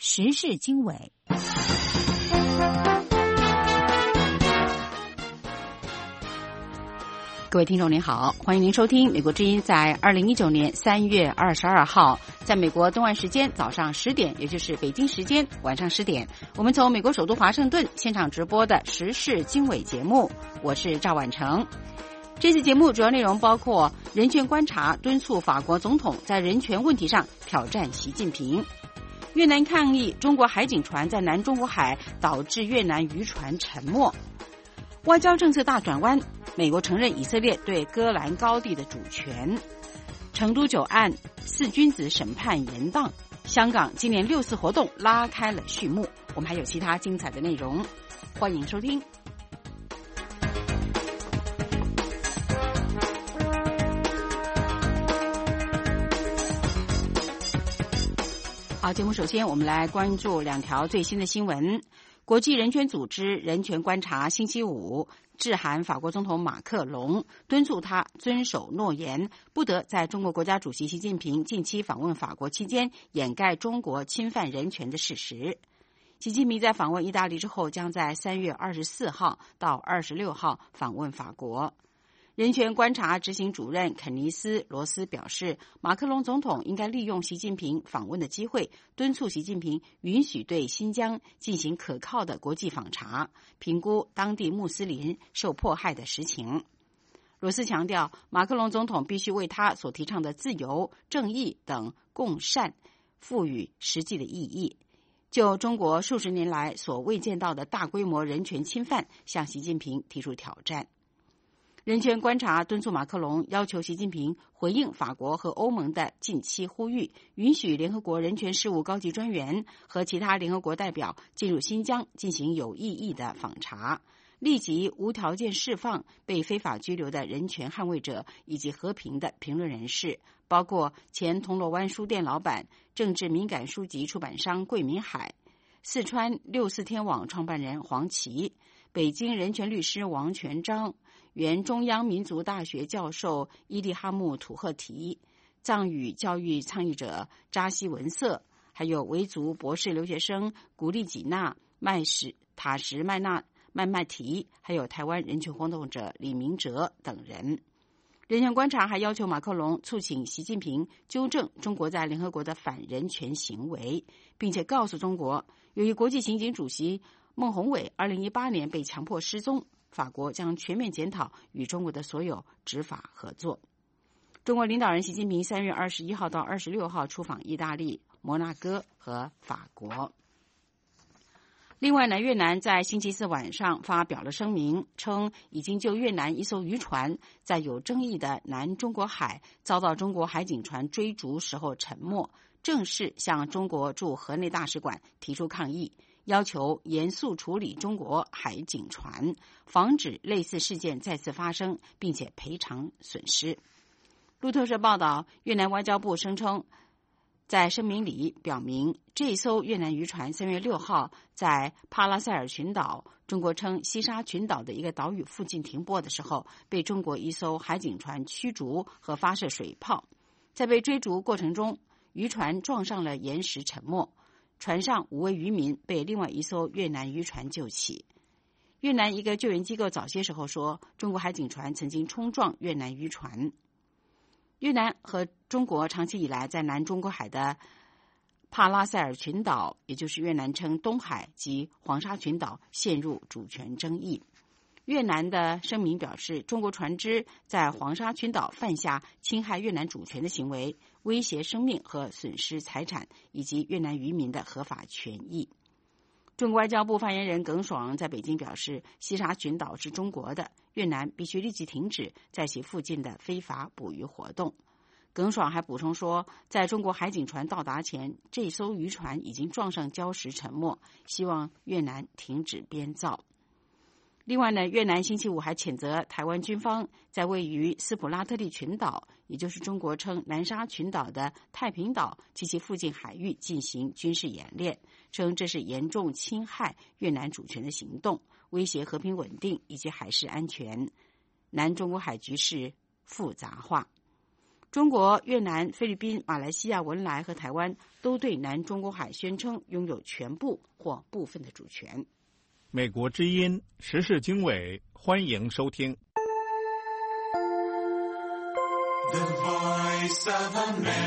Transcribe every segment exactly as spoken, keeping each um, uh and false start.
时事经纬。各位听众您好，欢迎您收听美国之音在二零一九年三月二十二号在美国东岸时间早上十点，也就是北京时间晚上十点，我们从美国首都华盛顿现场直播的时事经纬节目，我是赵婉成。这次节目主要内容包括人权观察敦促法国总统在人权问题上挑战习近平，越南抗议中国海警船在南中国海导致越南渔船沉没，外交政策大转弯，美国承认以色列对戈兰高地的主权，成都九案四君子审判延宕，香港今年六四活动拉开了序幕。我们还有其他精彩的内容，欢迎收听。好，节目首先我们来关注两条最新的新闻。国际人权组织人权观察星期五致函法国总统马克龙，敦促他遵守诺言，不得在中国国家主席习近平近期访问法国期间掩盖中国侵犯人权的事实。习近平在访问意大利之后，将在三月二十四号到二十六号访问法国。人权观察执行主任肯尼斯·罗斯表示，马克龙总统应该利用习近平访问的机会，敦促习近平允许对新疆进行可靠的国际访查，评估当地穆斯林受迫害的实情。罗斯强调，马克龙总统必须为他所提倡的自由、正义等共善赋予实际的意义，就中国数十年来所未见到的大规模人权侵犯向习近平提出挑战。人权观察敦促马克龙要求习近平回应法国和欧盟的近期呼吁，允许联合国人权事务高级专员和其他联合国代表进入新疆进行有意义的访查，立即无条件释放被非法拘留的人权捍卫者以及和平的评论人士，包括前铜锣湾书店老板、政治敏感书籍出版商桂民海、四川六四天网创办人黄琦、北京人权律师王全章、原中央民族大学教授伊利哈木·土赫提、藏语教育倡议者扎西文瑟，还有维族博士留学生古利吉纳、麦什塔什麦纳麦麦提，还有台湾人权活动者李明哲等人。人权观察还要求马克龙促请习近平纠正中国在联合国的反人权行为，并且告诉中国，由于国际刑警主席孟宏伟二零一八年被强迫失踪，法国将全面检讨与中国的所有执法合作。中国领导人习近平三月二十一号到二十六号出访意大利、摩纳哥和法国。另外呢，越南在星期四晚上发表了声明，称已经就越南一艘渔船在有争议的南中国海遭到中国海警船追逐时候沉没，正式向中国驻河内大使馆提出抗议，要求严肃处理中国海警船，防止类似事件再次发生，并且赔偿损失。路透社报道，越南外交部声称，在声明里表明，这艘越南渔船三月六号在帕拉塞尔群岛，中国称西沙群岛的一个岛屿附近停泊的时候，被中国一艘海警船驱逐和发射水炮。在被追逐过程中，渔船撞上了岩石沉没，船上五位渔民被另外一艘越南渔船救起。越南一个救援机构早些时候说，中国海警船曾经冲撞越南渔船。越南和中国长期以来在南中国海的帕拉塞尔群岛，也就是越南称东海及黄沙群岛陷入主权争议。越南的声明表示，中国船只在黄沙群岛犯下侵害越南主权的行为，威胁生命和损失财产以及越南渔民的合法权益。中国外交部发言人耿爽在北京表示，西沙群岛是中国的，越南必须立即停止在其附近的非法捕鱼活动。耿爽还补充说，在中国海警船到达前，这艘渔船已经撞上礁石沉没，希望越南停止编造。另外呢，越南星期五还谴责台湾军方在位于斯普拉特利群岛，也就是中国称南沙群岛的太平岛及其附近海域进行军事演练，称这是严重侵害越南主权的行动，威胁和平稳定以及海事安全。南中国海局势复杂化。 中国、越南、菲律宾、马来西亚、文莱和台湾都对南中国海宣称拥有全部或部分的主权。 美国之音时事经纬，欢迎收听。 The Voice of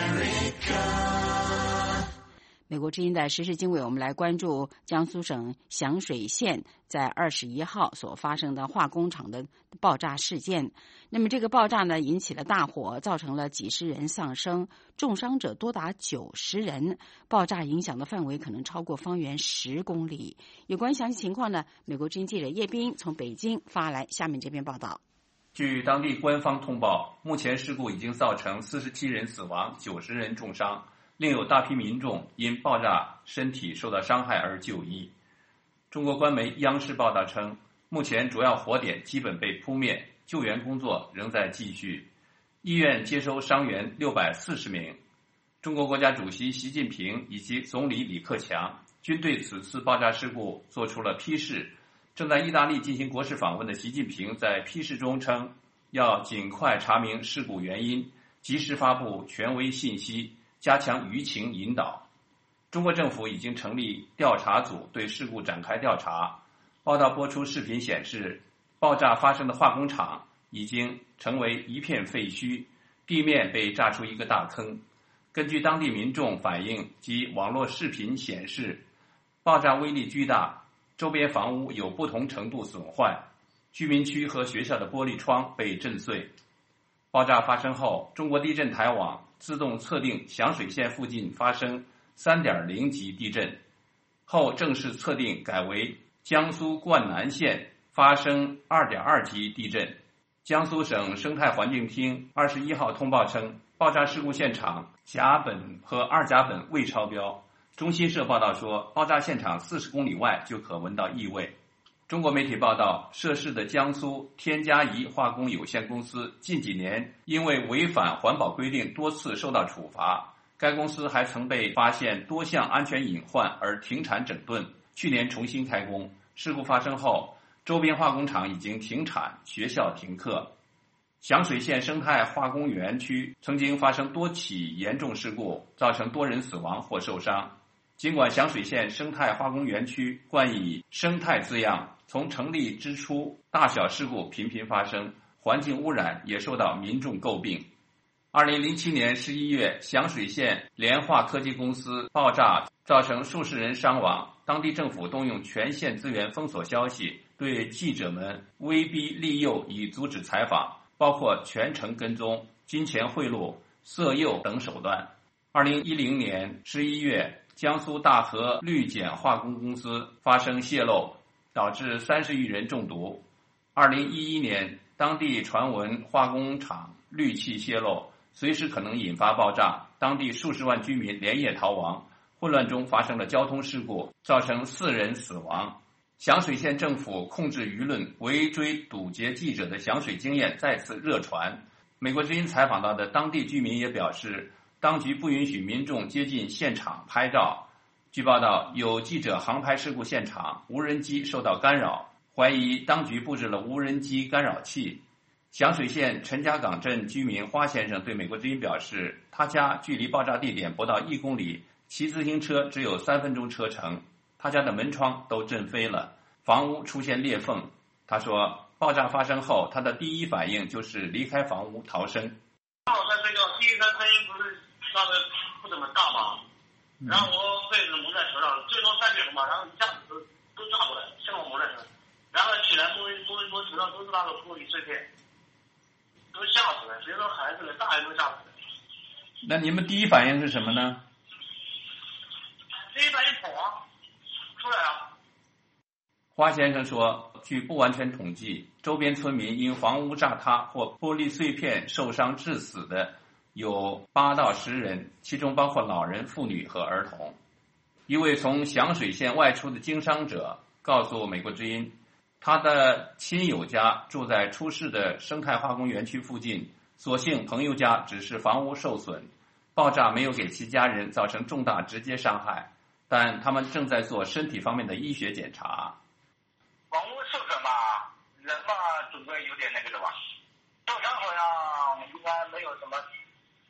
America. 美国之音的时事经纬，我们来关注江苏省响水县在二十一号所发生的化工厂的爆炸事件。那么这个爆炸呢，引起了大火，造成了几十人丧生，重伤者多达九十人。爆炸影响的范围可能超过方圆十公里。有关详细情况呢，美国之音记者叶斌从北京发来下面这篇报道。 据当地官方通报，目前事故已经造成四十七人死亡，九十人重伤。另有大批民众因爆炸身体受到伤害而就医。中国官媒央视报道称，目前主要火点基本被扑灭，救援工作仍在继续。医院接收伤员六百四十名。中国国家主席习近平以及总理李克强均对此次爆炸事故做出了批示。正在意大利进行国事访问的习近平在批示中称，要尽快查明事故原因，及时发布权威信息，加强舆情引导。中国政府已经成立调查组对事故展开调查。报道播出视频显示，爆炸发生的化工厂已经成为一片废墟，地面被炸出一个大坑。根据当地民众反映及网络视频显示，爆炸威力巨大，周边房屋有不同程度损坏，居民区和学校的玻璃窗被震碎。爆炸发生后，中国地震台网自动测定响水县附近发生 三点零 级地震，后正式测定改为江苏灌南县发生 二点二 级地震。江苏省生态环境厅二十一号通报称，爆炸事故现场甲苯和二甲苯未超标。中新社报道说，爆炸现场四十公里外就可闻到异味。中国媒体报道，涉事的江苏天嘉宜化工有限公司近几年因为违反环保规定多次受到处罚，该公司还曾被发现多项安全隐患而停产整顿，去年重新开工。事故发生后，周边化工厂已经停产，学校停课。响水县生态化工园区曾经发生多起严重事故，造成多人死亡或受伤。尽管响水县生态化工园区冠以生态字样，从成立之初，大小事故频频发生，环境污染也受到民众诟病。二零零七年十一月，响水县联化科技公司爆炸，造成数十人伤亡。当地政府动用全县资源封锁消息，对记者们威逼利诱以阻止采访，包括全程跟踪、金钱贿赂、色诱等手段。二零一零年十一月，江苏大和氯碱化工公司发生泄漏，导致三十余人中毒。二零一一年，当地传闻化工厂氯气泄漏，随时可能引发爆炸，当地数十万居民连夜逃亡，混乱中发生了交通事故，造成四人死亡。响水县政府控制舆论、围追堵截记者的响水经验再次热传。美国之音采访到的当地居民也表示，当局不允许民众接近现场拍照。据报道，有记者航拍事故现场，无人机受到干扰，怀疑当局布置了无人机干扰器。响水县陈家岗镇居民花先生对美国之音表示，他家距离爆炸地点不到一公里，骑自行车只有三分钟车程，他家的门窗都震飞了，房屋出现裂缝。他说，爆炸发生后，他的第一反应就是离开房屋逃生。 我在睡觉，第一声声音不是那个不怎么大嘛，然后我被子蒙在头上，最多三点钟嘛，然后一下子都都炸过来，先把我蒙在头上，然后起来摸一摸一摸头上都是那个玻璃碎片，都吓死了，别说孩子了，大人都吓死了。 那你们第一反应是什么呢？ 第一反应跑啊，出来啊。 花先生说，据不完全统计，周边村民因房屋炸塌或玻璃碎片受伤致死的有八到十人，其中包括老人、妇女和儿童。一位从响水县外出的经商者告诉美国之音，他的亲友家住在出事的生态化工园区附近，所幸朋友家只是房屋受损，爆炸没有给其家人造成重大直接伤害，但他们正在做身体方面的医学检查。 房屋受损嘛，人嘛总归有点那个的吧。受伤好像应该没有什么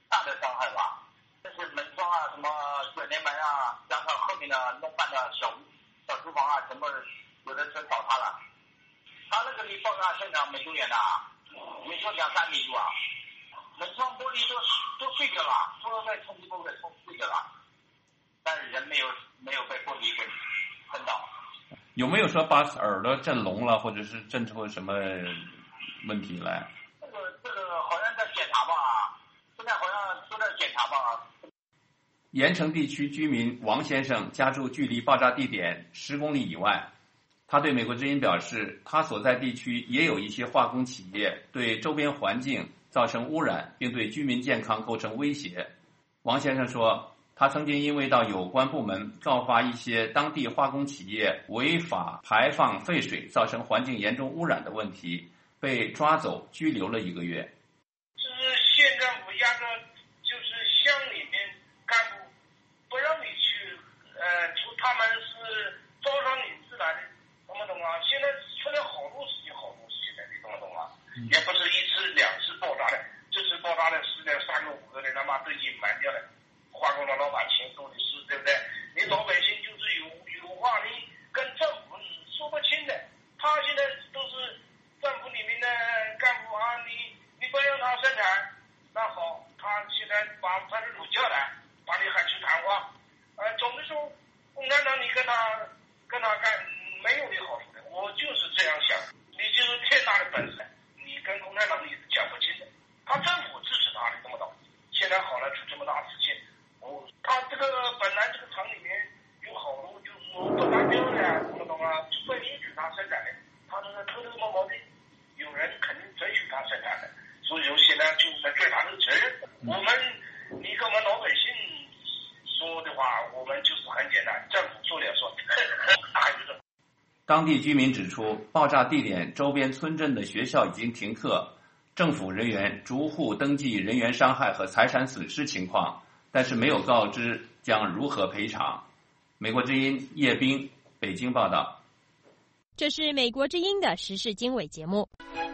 法，但是门窗啊、什么卷帘门啊，然后后面的弄半的小小厨房啊，什么有的全倒塌了。他那个离爆炸现场没多远的，也就两三米路啊。门窗玻璃都都碎掉了，都被冲击波给冲碎掉了，但是人没有没有被玻璃给碰到。 有没有说把耳朵震聋了，或者是震出什么问题来？ 这个这个好像在检查吧，现在好像都在检查吧。 盐城地区居民王先生家住距离爆炸地点十公里以外，他对美国之音表示，他所在地区也有一些化工企业对周边环境造成污染，并对居民健康构成威胁。王先生说，他曾经因为到有关部门告发一些当地化工企业违法排放废水，造成环境严重污染的问题，被抓走拘留了一个月。 就是县政府压根就是乡里面干部不让你去，呃，出他们是招商引资来的，懂不懂啊？现在出了好多事情，好多事情的，你懂不懂啊？嗯、也不是一次两次爆炸的，这次爆炸的是那三个五个的，他妈都隐瞒掉了。化工的老板钱说的是对不对？你老百姓就是有有话你跟政府说不清的。他现在都是政府里面的干部啊，你你不让他生产，那好，他现在把派出所叫来，把你喊去谈话。呃，总的说，共产党你跟他跟他干没有你好处的，我就是这样想。你就是天大的本事，你跟共产党你是讲不清的。他政府支持他，你懂不懂？现在好了，出这么大事情。哦，他这个本来这个厂里面有好多就是说不达标的，懂不懂啊？不允许他生产的，他这个偷偷摸摸的，有人肯定准许他生产的，所以说现在就是在追他的责任。我们你跟我们老百姓说的话，我们就是很简单，政府说了算，大于这。 当地居民指出，爆炸地点周边村镇的学校已经停课，政府人员逐户登记人员伤害和财产损失情况，但是没有告知将如何赔偿。美国之音叶冰北京报道。 这是美国之音的时事经纬节目。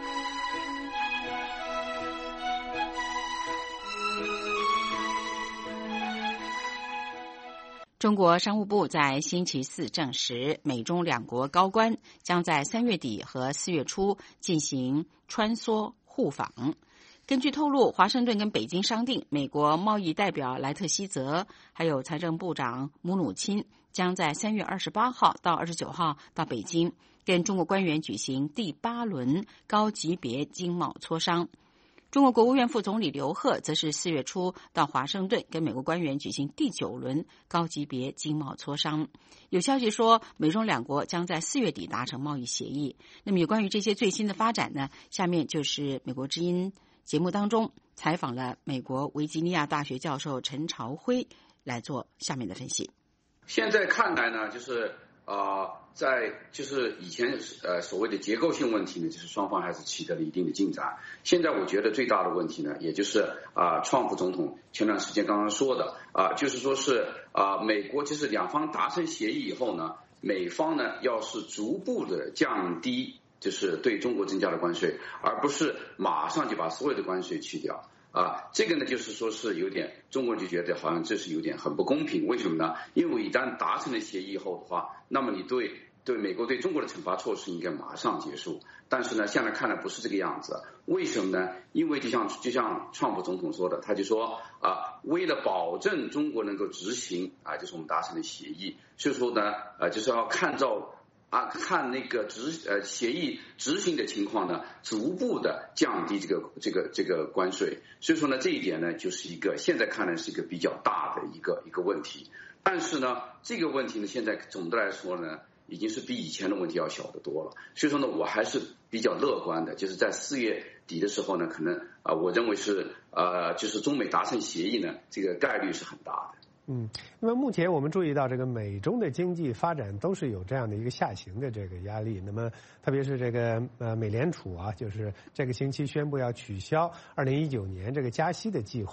中国商务部在星期四证实，美中两国高官将在三月底和四月初进行穿梭互访。根据透露，华盛顿跟北京商定，美国贸易代表莱特希泽还有财政部长姆努钦将在三月二十八号到二十九号到北京，跟中国官员举行第八轮高级别经贸磋商。中国国务院副总理刘鹤则是四月初到华盛顿跟美国官员举行第九轮高级别经贸磋商。有消息说，美中两国将在四月底达成贸易协议。那么有关于这些最新的发展呢？下面就是美国之音节目当中采访了美国维吉尼亚大学教授陈朝辉来做下面的分析。 现在看来呢，就是呃，在就是以前呃所谓的结构性问题呢，就是双方还是取得了一定的进展。现在我觉得最大的问题呢，也就是啊、呃，川普总统前段时间刚刚说的啊、呃，就是说是啊、呃，美国就是两方达成协议以后呢，美方呢要是逐步的降低就是对中国增加的关税，而不是马上就把所有的关税去掉。啊，这个呢，就是说是有点，中国人就觉得好像这是有点很不公平。为什么呢？因为一旦达成了协议后的话，那么你对对美国对中国的惩罚措施应该马上结束。但是呢，现在看来不是这个样子。为什么呢？因为就像就像川普总统说的，他就说啊，为了保证中国能够执行啊，就是我们达成的协议，所以说呢，呃，就是要看照。啊，看那个执呃协议执行的情况呢，逐步的降低这个这个这个关税。所以说呢，这一点呢，就是一个现在看来是一个比较大的一个一个问题。但是呢，这个问题呢，现在总的来说呢，已经是比以前的问题要小得多了。所以说呢，我还是比较乐观的，就是在四月底的时候呢，可能啊、呃，我认为是呃，就是中美达成协议呢，这个概率是很大的。 嗯，那么目前我们注意到，这个美中的经济发展都是有这样的一个下行的这个压力。那么，特别是这个呃美联储啊，就是这个星期宣布要取消二零一九年这个加息的计划。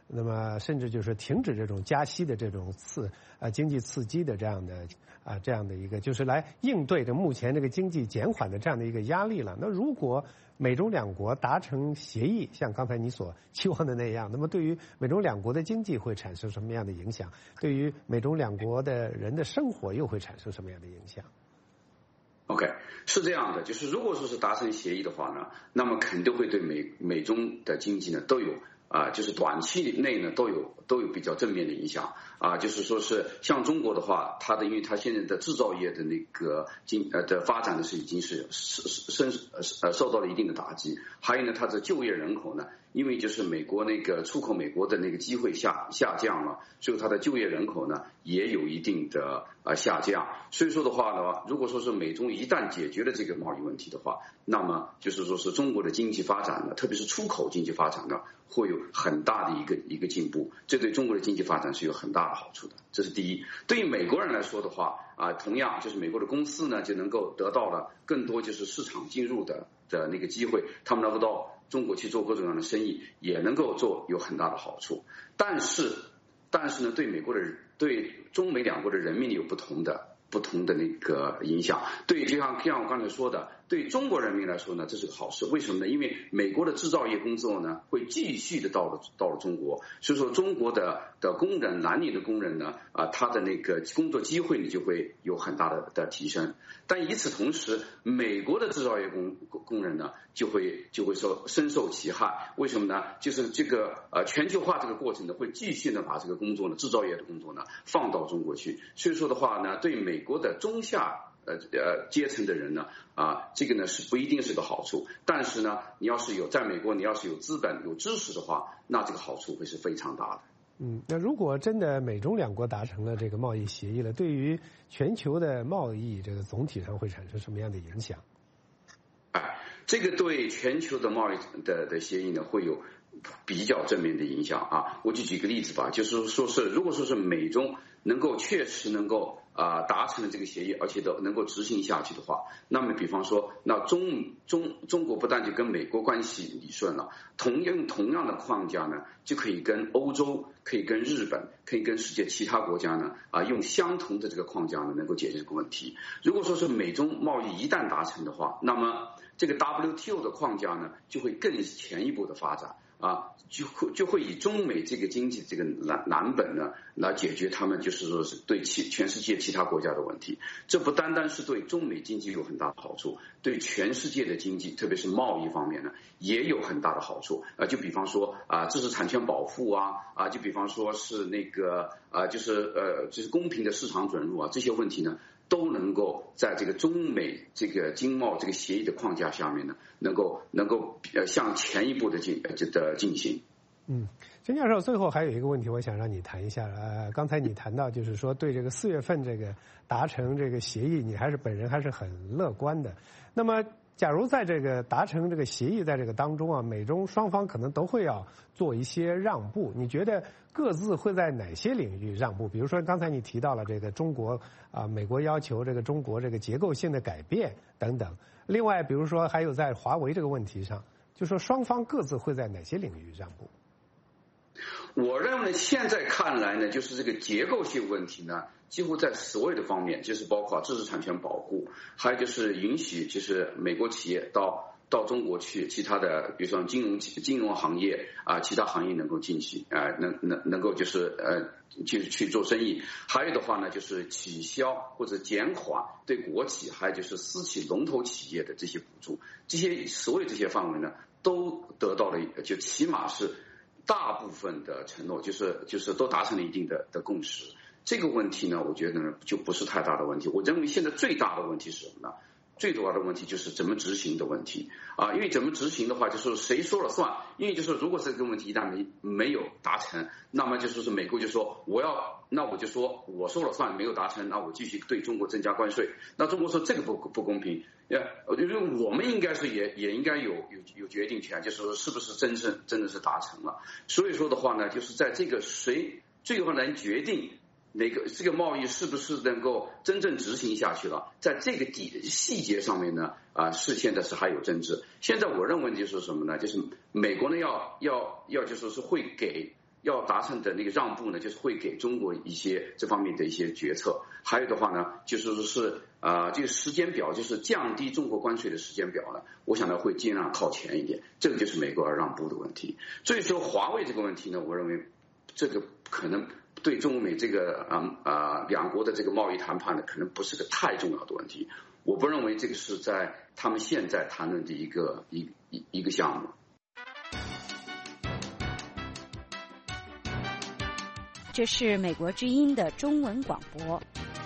那么甚至就是停止这种加息的这种刺啊经济刺激的这样的啊这样的一个，就是来应对着目前这个经济减缓的这样的一个压力了。那如果美中两国达成协议，像刚才你所期望的那样，那么对于美中两国的经济会产生什么样的影响？对于美中两国的人的生活又会产生什么样的影响？ OK， 是这样的，就是如果说是达成协议的话呢，那么肯定会对美美中的经济呢都有啊、呃，就是短期内呢都有都有比较正面的影响啊、呃，就是说是像中国的话，它的因为它现在的制造业的那个经呃的发展呢是已经是深呃受到了一定的打击，还有呢它的就业人口呢，因为就是美国那个出口美国的那个机会下下降了，所以它的就业人口呢也有一定的呃下降。所以说的话呢，如果说是美中一旦解决了这个贸易问题的话，那么就是说是中国的经济发展呢，特别是出口经济发展呢，会有很大的一个一个进步，这对中国的经济发展是有很大的好处的。这是第一。对于美国人来说的话啊，同样就是美国的公司呢就能够得到了更多就是市场进入的的那个机会，他们能够到中国去做各种各样的生意，也能够做有很大的好处。但是，但是呢，对美国的对中美两国的人民有不同的不同的那个影响。对，就像像我刚才说的，对中国人民来说呢，这是个好事。为什么呢？因为美国的制造业工作呢会继续的到了到了中国，所以说中国的的工人，蓝领的工人呢啊，他的那个工作机会呢就会有很大的的提升。但与此同时，美国的制造业工工人呢就会就会受深受其害。为什么呢？就是这个呃全球化这个过程呢会继续的把这个工作呢制造业的工作呢放到中国去。所以说的话呢，对美国的中下呃呃阶层的人呢啊，这个呢是不一定是个好处。但是呢，你要是有在美国，你要是有资本有知识的话，那这个好处会是非常大的。 嗯，那如果真的美中两国达成了这个贸易协议了，对于全球的贸易这个总体上会产生什么样的影响？ 哎，这个对全球的贸易的的协议呢会有比较正面的影响啊。我就举个例子吧，就是说是如果说是美中能够确实能够啊、呃、达成了这个协议，而且都能够执行下去的话，那么比方说，那中中中国不但就跟美国关系理顺了，同样同样的框架呢，就可以跟欧洲、可以跟日本、可以跟世界其他国家呢啊、呃、用相同的这个框架呢，能够解决这个问题。如果说是美中贸易一旦达成的话，那么这个 W T O 的框架呢，就会更前一步的发展。啊，就会就会以中美这个经济这个蓝蓝本呢，来解决他们就是说是对其全世界其他国家的问题。这不单单是对中美经济有很大的好处，对全世界的经济，特别是贸易方面呢，也有很大的好处。啊，就比方说啊，知识产权保护啊，啊，就比方说是那个啊，就是呃，就是公平的市场准入啊，这些问题呢，都能够在这个中美这个经贸这个协议的框架下面呢，能够能够呃向前一步的进呃的进行。 嗯，陈教授，最后还有一个问题，我想让你谈一下。呃，刚才你谈到就是说对这个四月份这个达成这个协议，你还是本人还是很乐观的。那么，假如在这个达成这个协议在这个当中啊，美中双方可能都会要做一些让步，你觉得各自会在哪些领域让步？比如说刚才你提到了这个中国啊，美国要求这个中国这个结构性的改变等等。另外，比如说还有在华为这个问题上，就说双方各自会在哪些领域让步？ 我认为现在看来呢，就是这个结构性问题呢，几乎在所有的方面，就是包括知识产权保护，还有就是允许就是美国企业到到中国去，其他的比如说金融金融行业啊，其他行业能够进去啊，能能能够就是呃去去做生意。还有的话呢，就是取消或者减缓对国企还有就是私企龙头企业的这些补助，这些所有这些范围呢，都得到了就起码是大部分的承诺，就是就是都达成了一定的的共识。这个问题呢，我觉得呢就不是太大的问题。我认为现在最大的问题是什么呢？最主要的问题就是怎么执行的问题啊，因为怎么执行的话，就是谁说了算。因为就是如果这个问题一旦没没有达成，那么就说是美国就说我要，那我就说我说了算，没有达成，那我继续对中国增加关税。那中国说这个不不公平，我觉得我们应该是也也应该有有有决定权，就是说是不是真正真的是达成了。所以说的话呢，就是在这个谁最后能决定哪个这个贸易是不是能够真正执行下去了，在这个地细节上面呢啊，是现在是还有争执。现在我认为就是什么呢？就是美国呢要要要就说是会给要达成的那个让步呢，就是会给中国一些这方面的一些决策。还有的话呢，就是说是啊、呃，这个时间表就是降低中国关税的时间表呢，我想呢会尽量靠前一点。这个就是美国要让步的问题。所以说华为这个问题呢，我认为这个可能对中美这个啊啊、呃、两国的这个贸易谈判呢，可能不是个太重要的问题。我不认为这个是在他们现在谈论的一个一一一个项目。 这是美国之音的中文广播。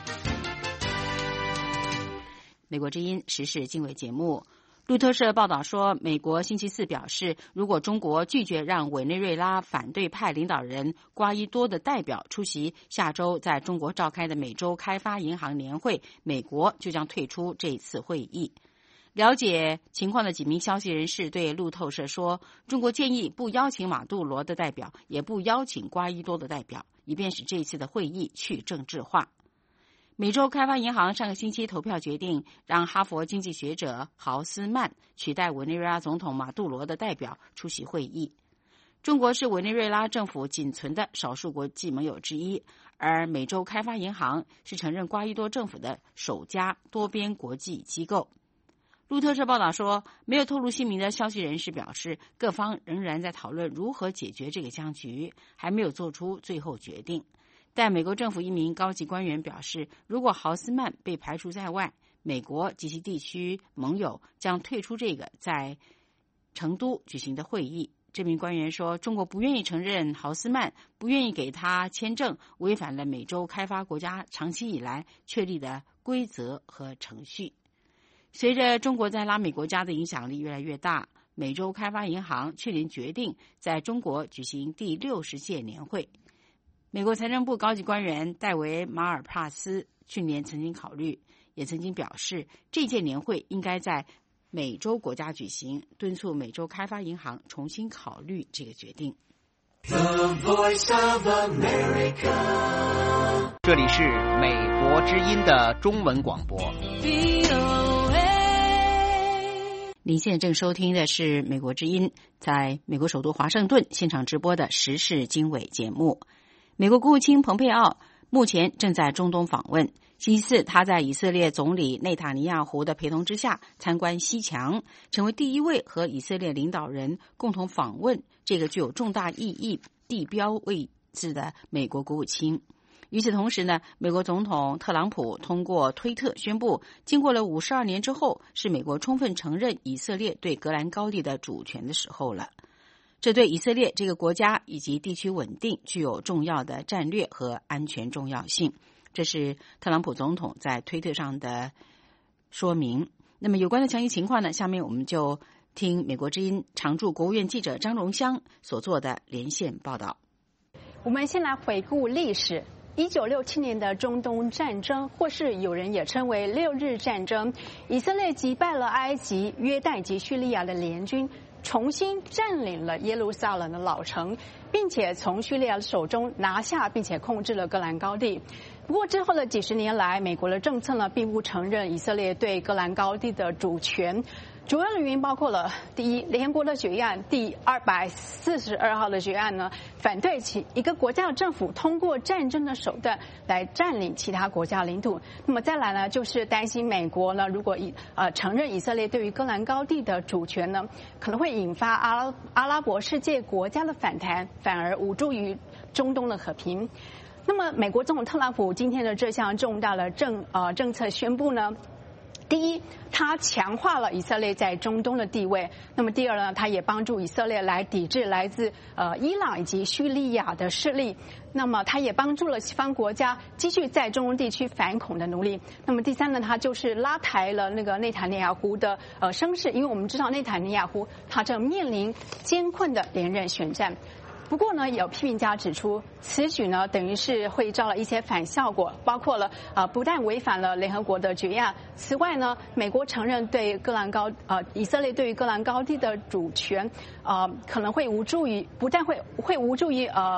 美国之音时事经纬节目，路透社报道说，美国星期四表示，如果中国拒绝让委内瑞拉反对派领导人瓜伊多的代表出席下周在中国召开的美洲开发银行年会，美国就将退出这次会议。了解情况的几名消息人士对路透社说，中国建议不邀请马杜罗的代表，也不邀请瓜伊多的代表，以便使这次的会议去政治化。美洲开发银行上个星期投票决定，让哈佛经济学者豪斯曼取代委内瑞拉总统马杜罗的代表出席会议。中国是委内瑞拉政府仅存的少数国际盟友之一，而美洲开发银行是承认瓜伊多政府的首家多边国际机构。路透社报道说，没有透露姓名的消息人士表示，各方仍然在讨论如何解决这个僵局，还没有做出最后决定。但美国政府一名高级官员表示，如果豪斯曼被排除在外，美国及其地区盟友将退出这个在成都举行的会议。这名官员说，中国不愿意承认豪斯曼，不愿意给他签证，违反了美洲开发国家长期以来确立的规则和程序。随着中国在拉美国家的影响力越来越大，美洲开发银行去年决定在中国举行第六十届年会。美国财政部高级官员戴维·马尔帕斯去年曾经考虑，也曾经表示，这届年会应该在美洲国家举行，敦促美洲开发银行重新考虑这个决定。 The Voice of America. 这里是美国之音的中文广播。 您现在正收听的是美国之音在美国首都华盛顿现场直播的时事经纬节目。美国国务卿蓬佩奥目前正在中东访问，星期四他在以色列总理内塔尼亚胡的陪同之下参观西墙，成为第一位和以色列领导人共同访问这个具有重大意义地标位置的美国国务卿。与此同时呢，美国总统特朗普通过推特宣布，经过了五十二年之后，是美国充分承认以色列对戈兰高地的主权的时候了。这对以色列这个国家以及地区稳定具有重要的战略和安全重要性。这是特朗普总统在推特上的说明。那么有关的详细情况呢，下面我们就听美国之音常驻国务院记者张荣香所做的连线报道。 我们先来回顾历史。一九六七年的中东战争，或是有人也称为六日战争，以色列击败了埃及、约旦及叙利亚的联军，重新占领了耶路撒冷的老城，并且从叙利亚手中拿下并且控制了戈兰高地。不过之后的几十年来，美国的政策呢，并不承认以色列对戈兰高地的主权。主要的原因包括了：第一，联合国的决议案第二百四十二号的决议案呢，反对其一个国家的政府通过战争的手段来占领其他国家领土。那么再来呢，就是担心美国呢，如果以呃承认以色列对于戈兰高地的主权呢，可能会引发阿拉阿拉伯世界国家的反弹，反而无助于中东的和平。那么，美国总统特朗普今天的这项重大的政呃政策宣布呢，第一，他强化了以色列在中东的地位。那么第二呢，他也帮助以色列来抵制来自呃伊朗以及叙利亚的势力。那么他也帮助了西方国家继续在中东地区反恐的努力。那么第三呢，他就是拉抬了那个内塔尼亚胡的呃声势，因为我们知道内塔尼亚胡他正面临艰困的连任选战。不过呢，有批评家指出，此举呢等于是会招了一些反效果，包括了呃不但违反了联合国的决议案，此外呢，美国承认对戈兰高呃以色列对于戈兰高地的主权，呃可能会无助于不但会会无助于呃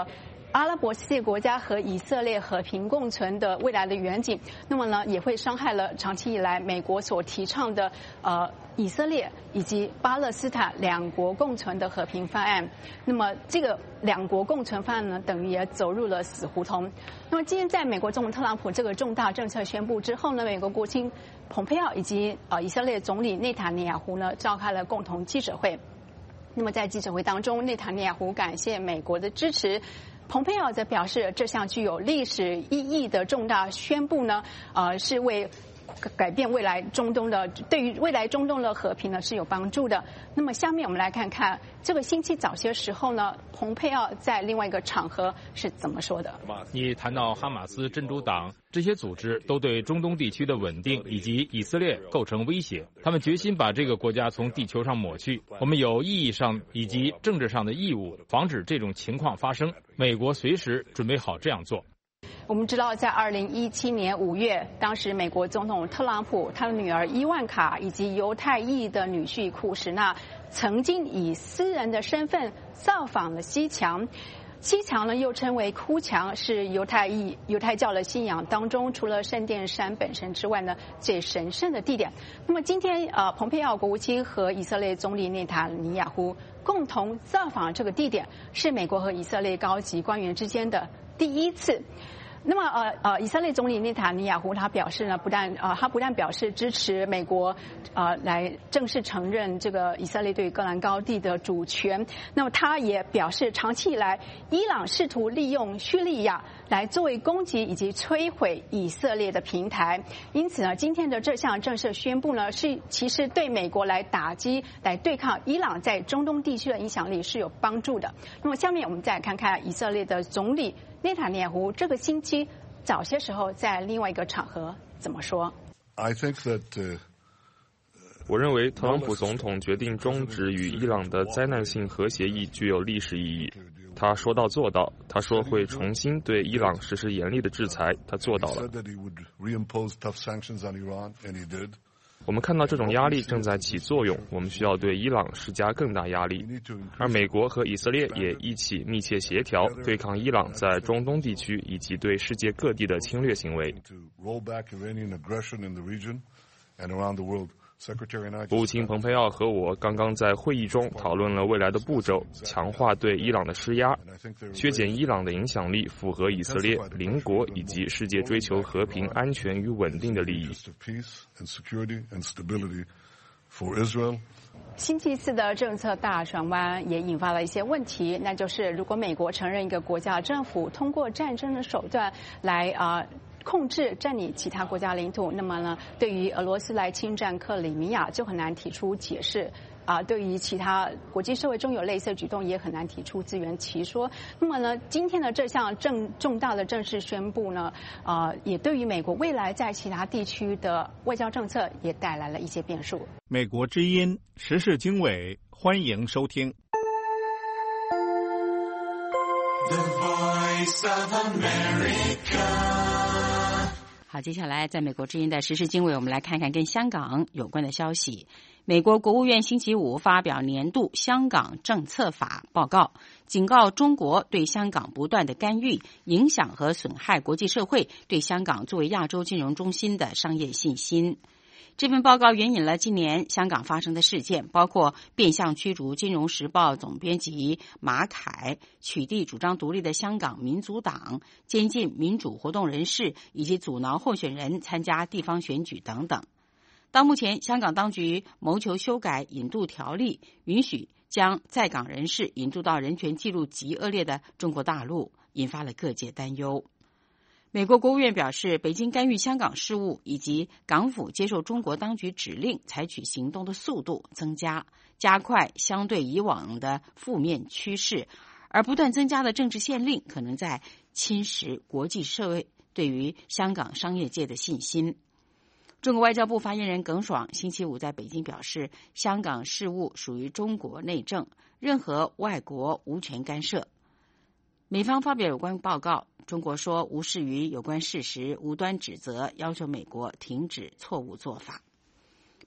阿拉伯世界国家和以色列和平共存的未来的远景，那么呢，也会伤害了长期以来美国所提倡的呃以色列以及巴勒斯坦两国共存的和平方案。那么这个两国共存方案呢，等于也走入了死胡同。那么今天在美国总统特朗普这个重大政策宣布之后呢，美国国务卿蓬佩奥以及呃以色列总理内塔尼亚胡呢召开了共同记者会。那么在记者会当中，内塔尼亚胡感谢美国的支持，蓬佩奥则表示，这项具有历史意义的重大宣布呢，呃，是为改变未来中东的，对于未来中东的和平呢是有帮助的。那么下面我们来看看这个星期早些时候呢，蓬佩奥在另外一个场合是怎么说的。 你谈到哈马斯、真主党这些组织都对中东地区的稳定以及以色列构成威胁，他们决心把这个国家从地球上抹去。我们有意义上以及政治上的义务防止这种情况发生，美国随时准备好这样做。 我们知道，在二零一七年五月，当时美国总统特朗普、他的女儿伊万卡以及犹太裔的女婿库什纳，曾经以私人的身份造访了西墙。西墙呢，又称为哭墙，是犹太裔犹太教的信仰当中，除了圣殿山本身之外呢，最神圣的地点。那么今天，呃，蓬佩奥国务卿和以色列总理内塔尼亚胡共同造访这个地点，是美国和以色列高级官员之间的第一次。那么呃呃，以色列总理内塔尼亚胡他表示呢，不但呃他不但表示支持美国呃来正式承认这个以色列对戈兰高地的主权，那么他也表示，长期以来伊朗试图利用叙利亚来作为攻击以及摧毁以色列的平台，因此呢，今天的这项正式宣布呢，是其实对美国来打击、来对抗伊朗在中东地区的影响力是有帮助的。那么下面我们再来看看以色列的总理内塔尼亚胡这个星期早些时候在另外一个场合怎么说。 I think that, uh, 我认为特朗普总统决定终止与伊朗的灾难性核协议具有历史意义。他说到做到，他说会重新对伊朗实施严厉的制裁，他做到了。我们看到这种压力正在起作用，我们需要对伊朗施加更大压力，而美国和以色列也一起密切协调，对抗伊朗在中东地区以及对世界各地的侵略行为。国务卿蓬佩奥和我刚刚在会议中讨论了未来的步骤，强化对伊朗的施压，削减伊朗的影响力，符合以色列、邻国以及世界追求和平、安全与稳定的利益。 星期四的政策大转弯也引发了一些问题，那就是如果美国承认一个国家政府通过战争的手段来啊。呃控制占领其他国家领土，那么呢，对于俄罗斯来侵占克里米亚就很难提出解释啊、呃。对于其他国际社会中有类似举动，也很难提出自圆其说。那么呢，今天的这项正重大的正式宣布呢，啊、呃，也对于美国未来在其他地区的外交政策也带来了一些变数。 美国之音时事经纬，欢迎收听。 The Voice of America。 好，接下来在美国之音的时事经纬，我们来看看跟香港有关的消息。美国国务院星期五发表年度香港政策法报告，警告中国对香港不断的干预，影响和损害国际社会对香港作为亚洲金融中心的商业信心。这份报告援引了今年香港发生的事件，包括变相驱逐《金融时报》总编辑马凯、取缔主张独立的香港民族党、监禁民主活动人士以及阻挠候选人参加地方选举等等。到目前，香港当局谋求修改引渡条例，允许将在港人士引渡到人权记录极恶劣的中国大陆，引发了各界担忧。美国国务院表示，北京干预香港事务以及港府接受中国当局指令采取行动的速度增加，加快相对以往的负面趋势，而不断增加的政治限令可能在侵蚀国际社会对于香港商业界的信心。中国外交部发言人耿爽星期五在北京表示，香港事务属于中国内政，任何外国无权干涉。美方发表有关报告，中国说无视于有关事实，无端指责，要求美国停止错误做法。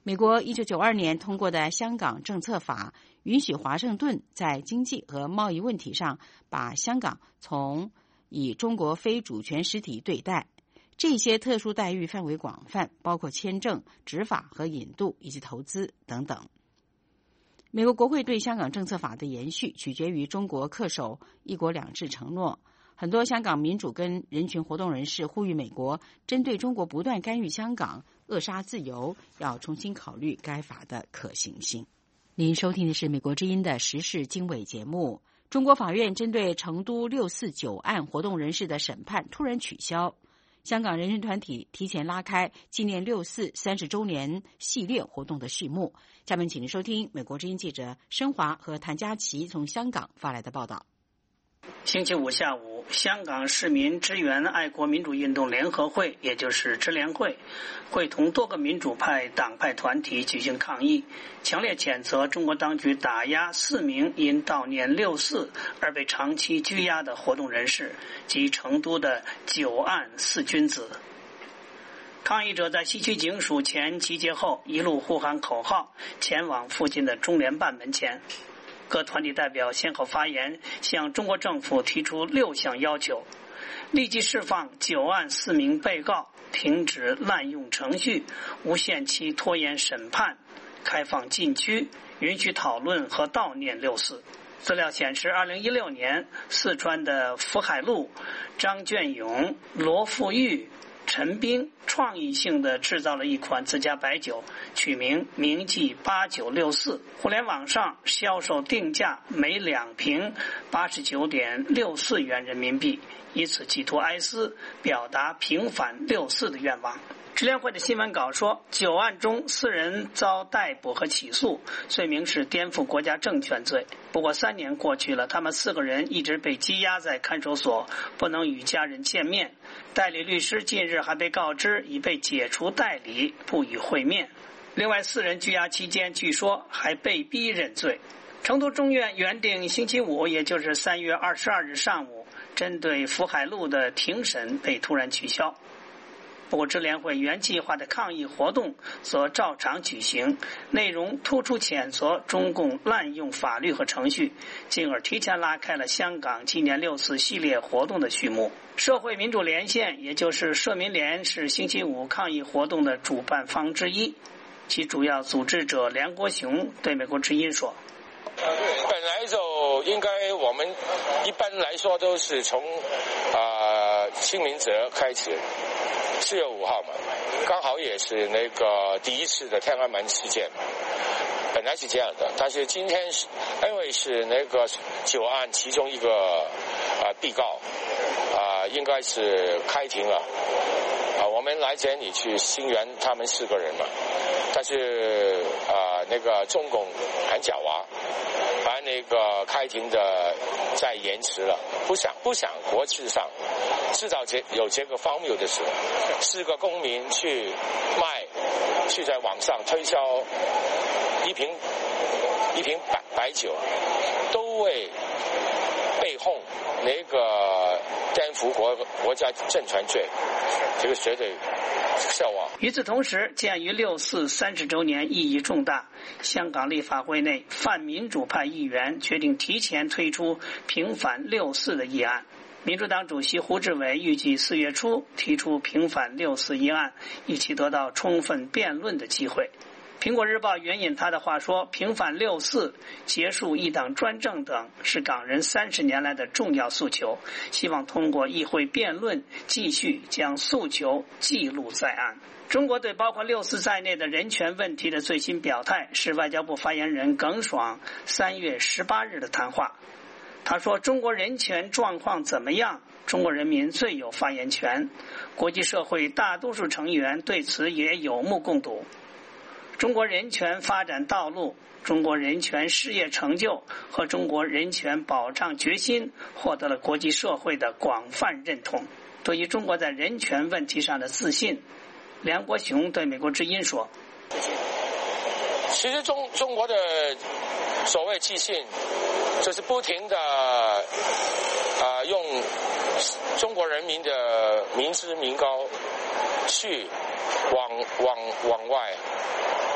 美国一九九二年通过的香港政策法允许华盛顿在经济和贸易问题上把香港从以中国非主权实体对待。这些特殊待遇范围广泛，包括签证、执法和引渡以及投资等等。美国国会对香港政策法的延续取决于中国恪守一国两制承诺。很多香港民主跟人权活动人士呼吁美国针对中国不断干预香港、扼杀自由，要重新考虑该法的可行性。您收听的是美国之音的时事经纬节目。中国法院针对成都六四九案活动人士的审判突然取消，香港人权团体提前拉开纪念六四三十周年系列活动的序幕。下面请您收听美国之音记者申华和谭佳琪从香港发来的报道。 星期五下午，香港市民支援爱国民主运动联合会，也就是支联会，会同多个民主派党派团体举行抗议，强烈谴责中国当局打压四名因悼念六四而被长期拘押的活动人士及成都的九案四君子。抗议者在西区警署前集结后，一路呼喊口号，前往附近的中联办门前。各团体代表先后发言，向中国政府提出六项要求：立即释放九案四名被告，停止滥用程序，无限期拖延审判，开放禁区，允许讨论和悼念六四。资料显示，二零一六年，四川的福海路、张卷勇、罗富玉、陈斌创意性地制造了一款自家白酒，取名铭记八九六四，互联网上销售定价每两瓶八十九点六四元人民币，以此寄托哀思，表达平反六四的愿望。支联会的新闻稿说，九案中四人遭逮捕和起诉，罪名是颠覆国家政权罪。不过三年过去了，他们四个人一直被羁押在看守所，不能与家人见面。代理律师近日还被告知已被解除代理，不予会面。另外四人拘押期间，据说还被逼认罪。成都中院原定星期五，也就是三月二十二日上午，针对福海路的庭审被突然取消。不过支联会原计划的抗议活动则照常举行，内容突出谴责中共滥用法律和程序，进而提前拉开了香港纪念六四系列活动的序幕。社会民主连线，也就是社民联，是星期五抗议活动的主办方之一，其主要组织者梁国雄对美国之音说， 本来就应该我们一般来说都是从啊清明节开始，四月五号嘛，刚好也是那个第一次的天安门事件，本来是这样的。但是今天是因为是那个九案其中一个啊、呃、被告啊、呃、应该是开庭了啊、呃，我们来这里去声援他们四个人嘛，但是啊、呃、那个中共很狡猾，把那个开庭的再延迟了，不想不想国际上知道这有这个荒谬的事，四个公民去卖，去在网上推销一瓶一瓶白白酒，都为被控那个颠覆国国家政权罪，这个绝对笑话。 与此同时，鉴于六四三十周年意义重大，香港立法会内泛民主派议员决定提前推出平反六四的议案。民主党主席胡志伟预计四月初提出平反六四议案，以期得到充分辩论的机会。苹果日报援引他的话说，平反六四、结束一党专政等是港人三十年来的重要诉求，希望通过议会辩论继续将诉求记录在案。中国对包括六四在内的人权问题的最新表态是外交部发言人耿爽三月十八日的谈话。他说，中国人权状况怎么样，中国人民最有发言权，国际社会大多数成员对此也有目共睹。中国人权发展道路、中国人权事业成就和中国人权保障决心获得了国际社会的广泛认同。对于中国在人权问题上的自信，梁国雄对美国之音说， 其实中中国的所谓自信就是不停的啊、呃、用中国人民的民脂民膏去往往往外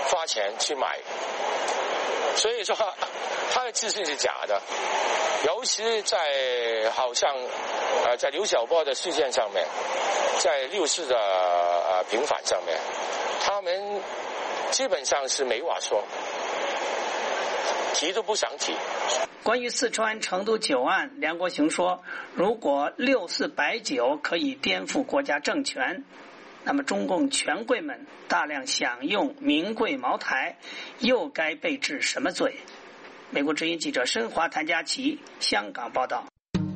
花钱去买，所以说他的自信是假的。尤其是在好像呃在刘晓波的事件上面，在六四的呃平反上面，他们基本上是没话说，提都不想提。 关于四川成都九案，梁国雄说，如果六四白酒可以颠覆国家政权，那么中共权贵们大量享用名贵茅台，又该被治什么罪？美国之音记者申华、谭家琪香港报道。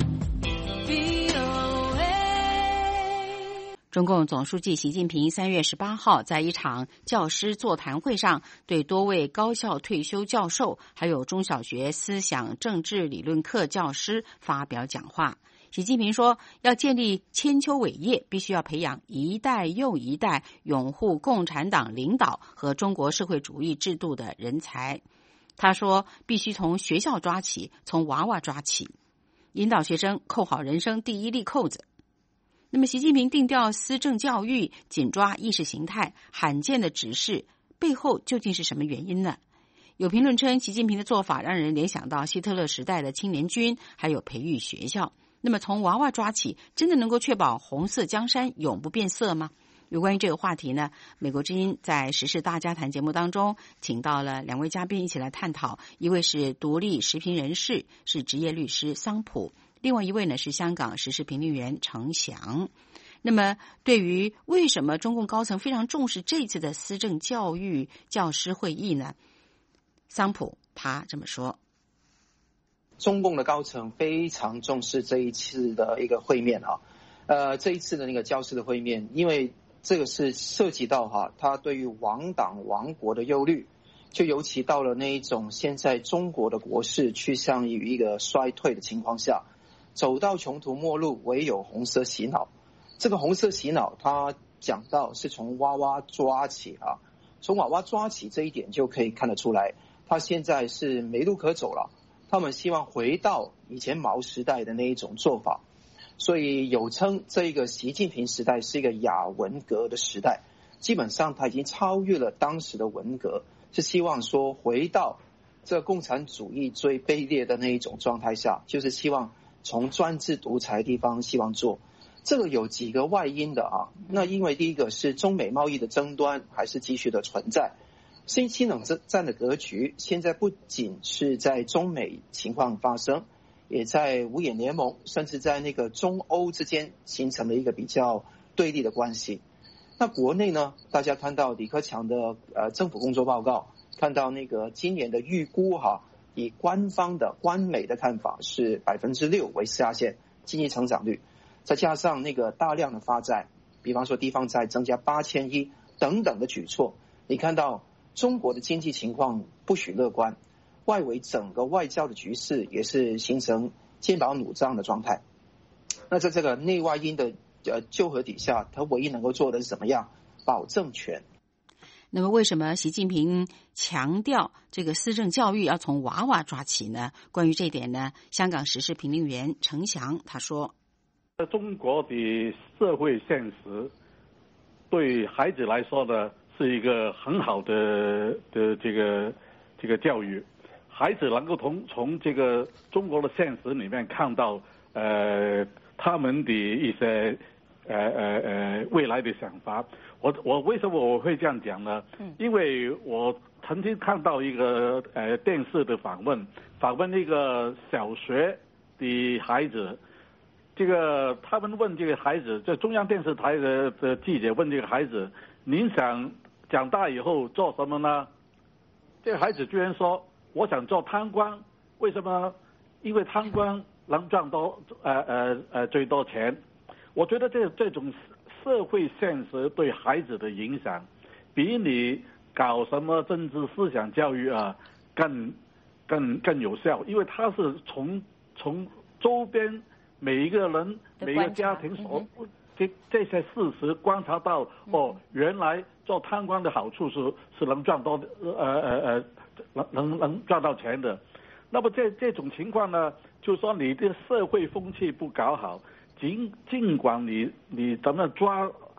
中共总书记习近平三月十八号在一场教师座谈会上，对多位高校退休教授还有中小学思想政治理论课教师发表讲话。习近平说，要建立千秋伟业，必须要培养一代又一代拥护共产党领导和中国社会主义制度的人才。他说，必须从学校抓起，从娃娃抓起，引导学生扣好人生第一粒扣子。那么习近平定调思政教育，紧抓意识形态，罕见的指示背后究竟是什么原因呢？有评论称，习近平的做法让人联想到希特勒时代的青年军，还有培育学校。那么从娃娃抓起，真的能够确保红色江山永不变色吗？有关于这个话题呢，美国之音在时事大家谈节目当中请到了两位嘉宾一起来探讨，一位是独立时评人士，是职业律师桑普，另外一位呢是香港时事评论员程翔。那么对于为什么中共高层非常重视这次的思政教育教师会议呢？桑普他这么说， 中共的高层非常重视这一次的一个会面啊，呃，这一次的那个教师的会面，因为这个是涉及到哈，他对于亡党亡国的忧虑，就尤其到了那一种现在中国的国势趋向于一个衰退的情况下，走到穷途末路，唯有红色洗脑。这个红色洗脑，他讲到是从娃娃抓起啊，从娃娃抓起这一点就可以看得出来，他现在是没路可走了。他们希望回到以前毛时代的那一种做法。所以有称这个习近平时代是一个亚文革的时代，基本上他已经超越了当时的文革，是希望说回到这共产主义最卑劣的那一种状态下，就是希望从专制独裁的地方希望做。这个有几个外因的啊，那因为第一个是中美贸易的争端还是继续的存在，新新冷战的格局现在不仅是在中美情况发生，也在五眼联盟，甚至在那个中欧之间形成了一个比较对立的关系。那国内呢，大家看到李克强的呃政府工作报告，看到那个今年的预估哈，以官方的官媒的看法是百分之六为下限经济成长率，再加上那个大量的发债，比方说地方债增加八千亿等等的举措，你看到中国的经济情况不许乐观。外围整个外交的局势也是形成剑拔弩张的状态。那在这个内外因的呃纠合底下，他唯一能够做的是怎么样保政权？ 那么为什么习近平强调这个思政教育要从娃娃抓起呢？关于这一点呢，香港时事评论员程翔他说， 中国的社会现实对孩子来说呢是一个很好的的这个这个教育。孩子能够从从这个中国的现实里面看到，呃，他们的一些呃呃呃未来的想法。我我为什么我会这样讲呢？因为我曾经看到一个呃电视的访问，访问那个小学的孩子，这个他们问这个孩子，这中央电视台的的记者问这个孩子，您想长大以后做什么呢？这个孩子居然说，我想做贪官。为什么？因为贪官能赚多呃呃呃最多钱。我觉得这这种社会现实对孩子的影响，比你搞什么政治思想教育啊更更更有效，因为它是从从周边每一个人每一个家庭所这这些事实观察到，哦，原来做贪官的好处是是能赚多呃呃呃能能能赚到钱的。那么这这种情况呢，就说你的社会风气不搞好，尽尽管你你怎么抓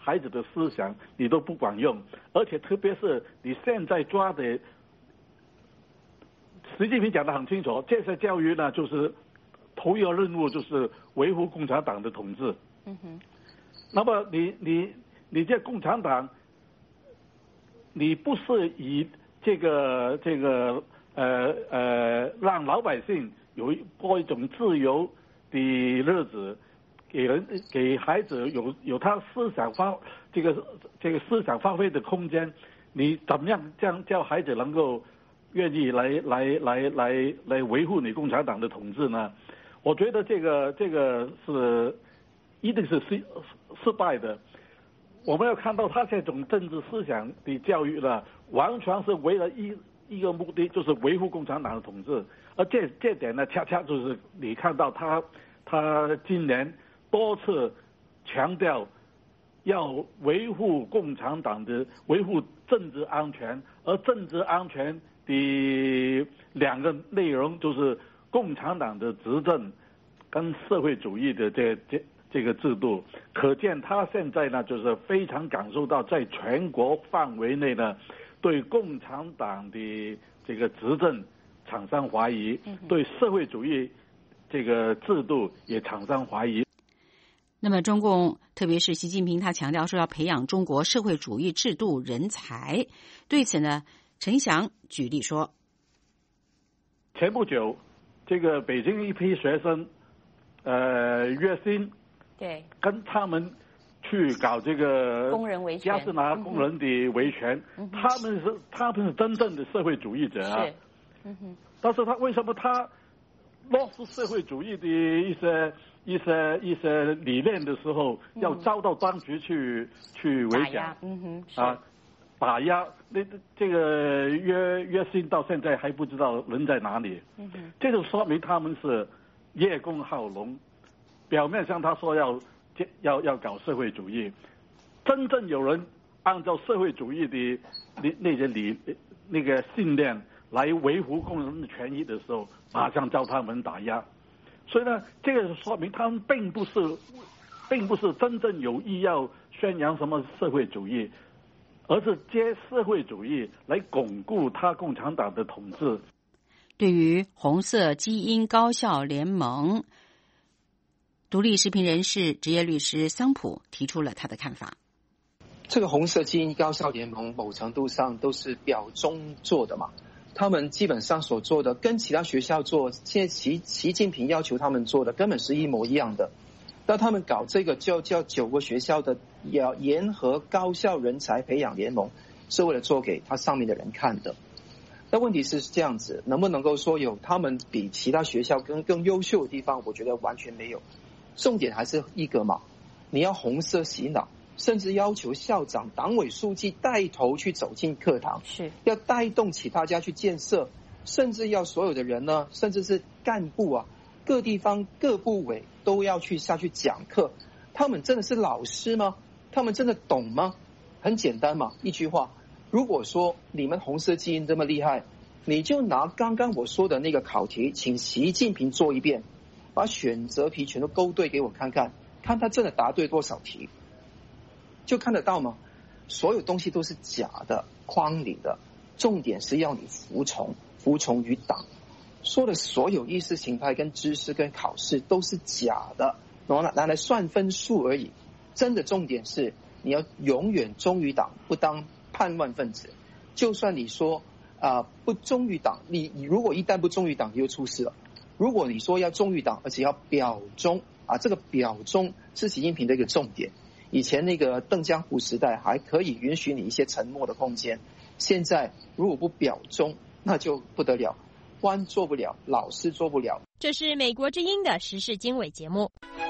孩子的思想，你都不管用，而且特别是你现在抓的，习近平讲得很清楚，这些教育呢，就是头一个任务就是维护共产党的统治。 嗯哼。 那么你你你这共产党，你不是以这个这个呃呃让老百姓有过一种自由的日子，给人给孩子有有他思想发这个这个思想发挥的空间，你怎么样这样叫孩子能够愿意来来来来来维护你共产党的统治呢？我觉得这个这个是一定是失失败的。我们要看到他这种政治思想的教育呢，完全是为了一一个目的，就是维护共产党的统治。而这这点呢，恰恰就是你看到他他今年多次强调要维护共产党的维护政治安全，而政治安全的两个内容就是共产党的执政跟社会主义的这这这个制度。可见他现在呢，就是非常感受到在全国范围内呢，对共产党的这个执政产生怀疑，对社会主义这个制度也产生怀疑。 那么中共特别是习近平他强调说要培养中国社会主义制度人才，对此呢，陈翔举例说， 前不久这个北京一批学生呃约新对跟他们去搞这个工人维权， 加士拿工人的维权， 嗯、 他们是他们是真正的社会主义者啊。 是，嗯哼。 但是他为什么他落实社会主义的一些一些一些理念的时候，嗯、要遭到当局去去围剿？ 嗯哼，是啊，打压。那这个约约信到现在还不知道人在哪里。 嗯哼， 这就说明他们是叶公好龙。表面上他说要要要搞社会主义，真正有人按照社会主义的那那些理那个信念来维护工人的权益的时候，马上遭他们打压。所以呢，这个说明他们并不是并不是真正有意要宣扬什么社会主义，而是借社会主义来巩固他共产党的统治。 对于红色基因高校联盟，独立时评人士、职业律师桑普提出了他的看法。 这个红色基因高校联盟某程度上都是表忠做的嘛，他们基本上所做的跟其他学校做，现在习习近平要求他们做的根本是一模一样的。但他们搞这个就叫九个学校的要联合高校人才培养联盟，是为了做给他上面的人看的。那问题是这样子，能不能够说有他们比其他学校更更优秀的地方？我觉得完全没有。重点还是一个嘛，你要红色洗脑，甚至要求校长、党委书记带头去走进课堂， 是要带动起大家去建设，甚至要所有的人呢，甚至是干部啊，各地方各部委都要去下去讲课。他们真的是老师吗？他们真的懂吗？很简单嘛，一句话，如果说你们红色基因这么厉害，你就拿刚刚我说的那个考题，请习近平做一遍，把选择题全都勾对给我看看，看他真的答对多少题，就看得到吗？所有东西都是假的，框里的，重点是要你服从，服从于党。说的所有意识形态跟知识跟考试都是假的，拿来算分数而已。真的重点是你要永远忠于党，不当叛乱分子。就算你说啊、呃、不忠于党，你你如果一旦不忠于党，你就出事了。如果你说要忠于党，而且要表忠啊，这个表忠是习近平的一个重点。以前那个邓江湖时代还可以允许你一些沉默的空间，现在如果不表忠，那就不得了，官做不了，老师做不了。 这是美国之音的时事经纬节目。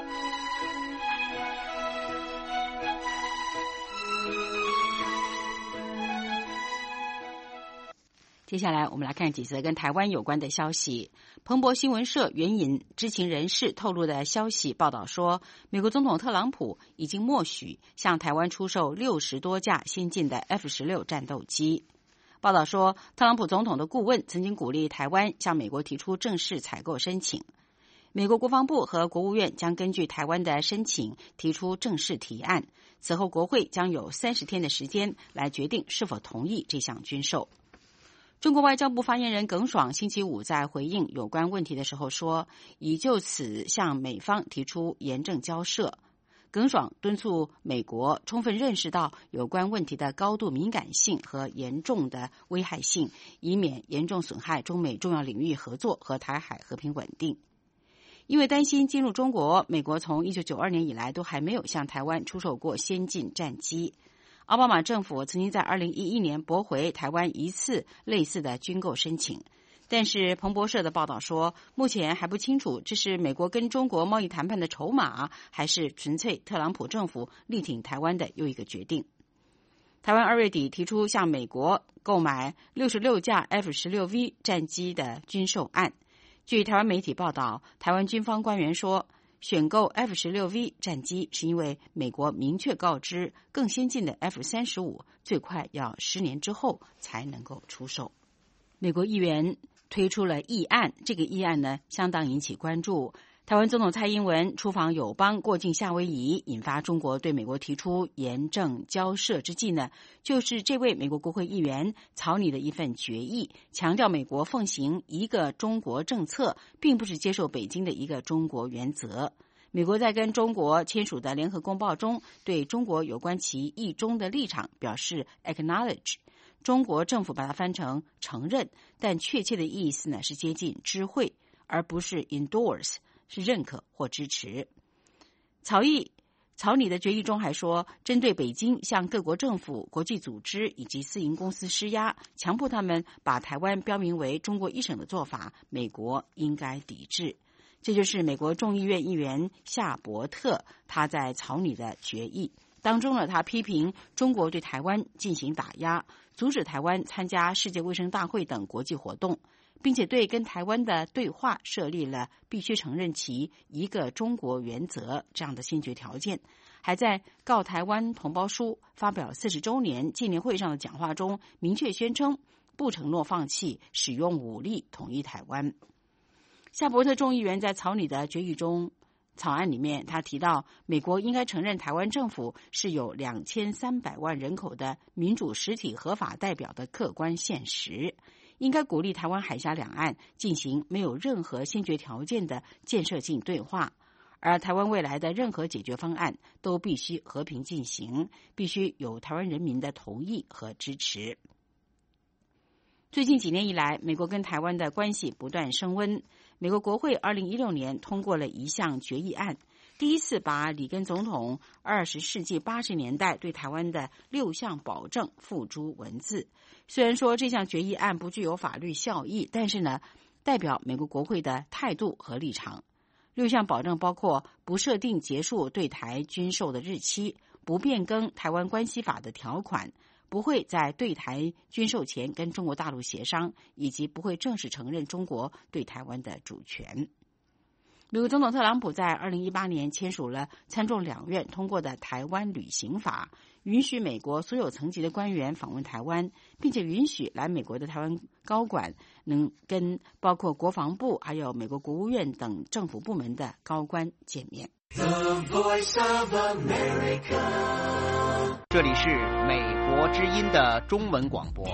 接下来我们来看几则跟台湾有关的消息。彭博新闻社援引知情人士透露的消息报道说，美国总统特朗普已经默许向台湾出售六十多架先进的 F 十六 战斗机。报道说，特朗普总统的顾问曾经鼓励台湾向美国提出正式采购申请。美国国防部和国务院将根据台湾的申请提出正式提案， 此后国会将有三十天的时间来决定是否同意这项军售。中国外交部发言人耿爽星期五在回应有关问题的时候说，已就此向美方提出严正交涉。耿爽敦促美国充分认识到有关问题的高度敏感性和严重的危害性，以免严重损害中美重要领域合作和台海和平稳定。因为担心进入中国，美国从一九九二年以来都还没有向台湾出售过先进战机。奥巴马政府曾经在二零一一年驳回台湾一次类似的军购申请，但是彭博社的报道说，目前还不清楚这是美国跟中国贸易谈判的筹码，还是纯粹特朗普政府力挺台湾的又一个决定。台湾二月底提出向美国购买六十六架 F 十六 V 战机的军售案。据台湾媒体报道，台湾军方官员说，选购 F 十六 V 战机是因为美国明确告知更先进的 F 三十五最快要十年之后才能够出售。美国议员推出了议案，这个议案呢相当引起关注。台湾总统蔡英文出访友邦过境夏威夷，引发中国对美国提出严正交涉之际呢，就是这位美国国会议员草拟的一份决议，强调美国奉行一个中国政策，并不是接受北京的一个中国原则。美国在跟中国签署的联合公报中，对中国有关其一中的立场表示 acknowledge， 中国政府把它翻成承认，但确切的意思呢是接近知会，而不是 endorse，是认可或支持。草议草拟的决议中还说，针对北京向各国政府、国际组织以及私营公司施压，强迫他们把台湾标明为中国一省的做法，美国应该抵制。这就是美国众议院议员夏伯特他在草拟的决议当中呢，他批评中国对台湾进行打压，阻止台湾参加世界卫生大会等国际活动，并且对跟台湾的对话设立了必须承认其一个中国原则这样的先决条件，还在告台湾同胞书发表四十周年纪念会上的讲话中明确宣称不承诺放弃使用武力统一台湾。夏伯特众议员在草拟的决议中草案里面，他提到美国应该承认台湾政府是有两千三百万人口的民主实体合法代表的客观现实，应该鼓励台湾海峡两岸进行没有任何先决条件的建设性对话，而台湾未来的任何解决方案都必须和平进行，必须有台湾人民的同意和支持。最近几年以来，美国跟台湾的关系不断升温。美国国会二零一六年通过了一项决议案，第一次把里根总统二十世纪八十年代对台湾的六项保证付诸文字。虽然说这项决议案不具有法律效益，但是呢，代表美国国会的态度和立场。六项保证包括不设定结束对台军售的日期，不变更台湾关系法的条款，不会在对台军售前跟中国大陆协商，以及不会正式承认中国对台湾的主权。美国总统特朗普在二零一八年签署了参众两院通过的台湾旅行法，允许美国所有层级的官员访问台湾，并且允许来美国的台湾高管能跟包括国防部还有美国国务院等政府部门的高官见面。 The Voice of America， 这里是美国之音的中文广播。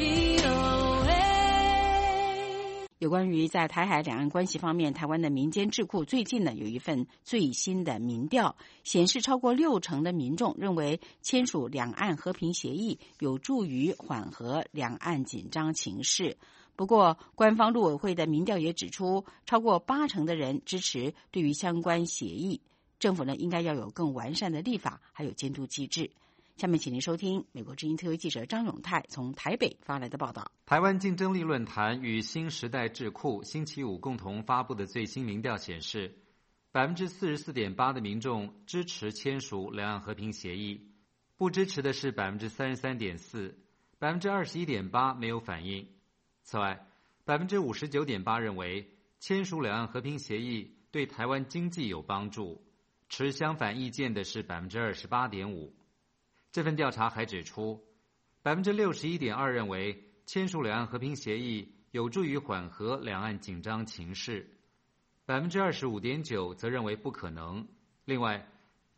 有关于在台海两岸关系方面，台湾的民间智库最近呢有一份最新的民调，显示超过六成的民众认为签署两岸和平协议有助于缓和两岸紧张情势。不过，官方陆委会的民调也指出，超过八成的人支持对于相关协议。政府呢应该要有更完善的立法，还有监督机制。下面请您收听美国之音特约记者张永泰从台北发来的报道。 台湾竞争力论坛与新时代智库星期五共同发布的最新民调显示， 百分之四十四点八 的民众支持签署两岸和平协议，不支持的是 百分之三十三点四， 百分之二十一点八 没有反应。此外 百分之五十九点八 认为签署两岸和平协议对台湾经济有帮助，持相反意见的是 百分之二十八点五。这份调查还指出 百分之六十一点二 认为签署两岸和平协议有助于缓和两岸紧张情势， 百分之二十五点九 则认为不可能。另外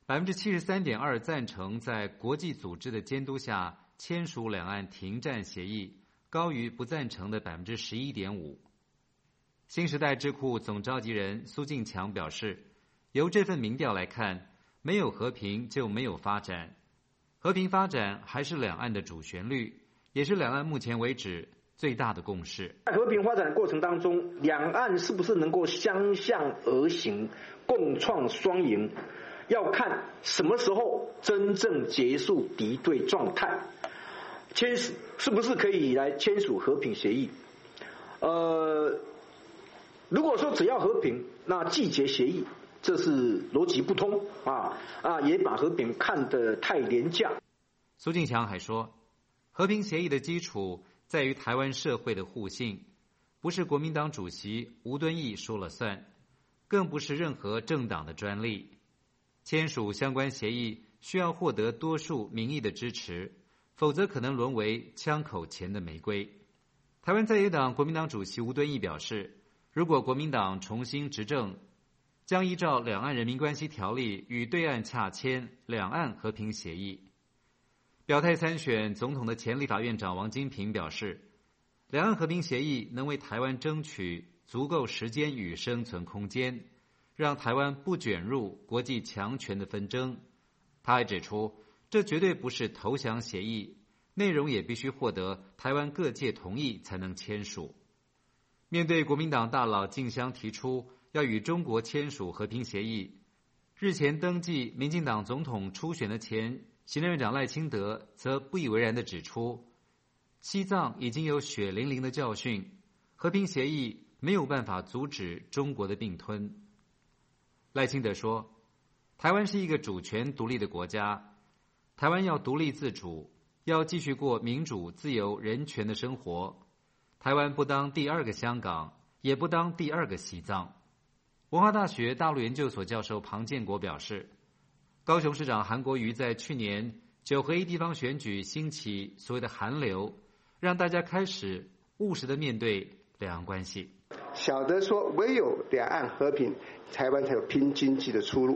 百分之七十三点二赞成在国际组织的监督下签署两岸停战协议，高于不赞成的百分之十一点五。新时代智库总召集人苏进强表示，由这份民调来看，没有和平就没有发展，和平发展还是两岸的主旋律，也是两岸目前为止最大的共识。 在和平发展的过程当中，两岸是不是能够相向而行，共创双赢，要看什么时候真正结束敌对状态，签署是不是可以来签署和平协议。呃，如果说只要和平，那缔结协议，这是逻辑不通啊啊，也把和平看得太廉价。 苏进强还说，和平协议的基础在于台湾社会的互信，不是国民党主席吴敦义说了算，更不是任何政党的专利。签署相关协议需要获得多数民意的支持，否则可能沦为枪口前的玫瑰。台湾在野党国民党主席吴敦义表示，如果国民党重新执政，将依照《两岸人民关系条例》与对岸洽签两岸和平协议。表态参选总统的前立法院长王金平表示，两岸和平协议能为台湾争取足够时间与生存空间，让台湾不卷入国际强权的纷争。他还指出，这绝对不是投降协议，内容也必须获得台湾各界同意才能签署。面对国民党大佬竞相提出要与中国签署和平协议，日前登记民进党总统初选的前行政院长赖清德则不以为然地指出，西藏已经有血淋淋的教训，和平协议没有办法阻止中国的并吞。赖清德说，台湾是一个主权独立的国家，台湾要独立自主，要继续过民主、自由、人权的生活。台湾不当第二个香港，也不当第二个西藏。文化大学大陆研究所教授庞建国表示，高雄市长韩国瑜在去年九合一地方选举兴起所谓的韩流，让大家开始务实的面对两岸关系。 晓得说，唯有两岸和平，台湾才有拼经济的出路。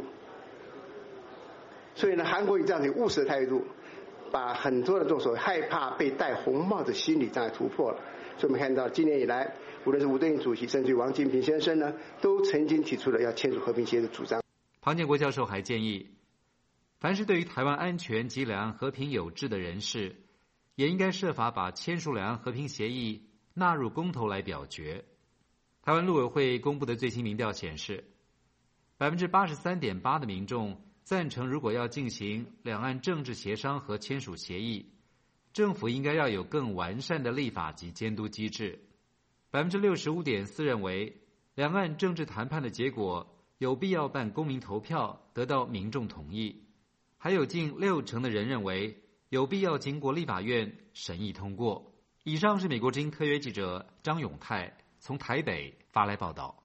所以呢，韩国瑜这样的务实的态度，把很多的这种所谓害怕被戴红帽的心理障碍突破了。所以我们看到今年以来，无论是吴敦义主席，甚至于王金平先生呢，都曾经提出了要签署和平协议的主张。 庞建国教授还建议，凡是对于台湾安全及两岸和平有志的人士，也应该设法把签署两岸和平协议纳入公投来表决。台湾陆委会公布的最新民调显示，百分之八十三点八的民众赞成，如果要进行两岸政治协商和签署协议，政府应该要有更完善的立法及监督机制。百分之六十五点四认为，两岸政治谈判的结果有必要办公民投票，得到民众同意。还有近六成的人认为，有必要经过立法院审议通过。以上是美国之音特约记者张永泰从台北发来报道。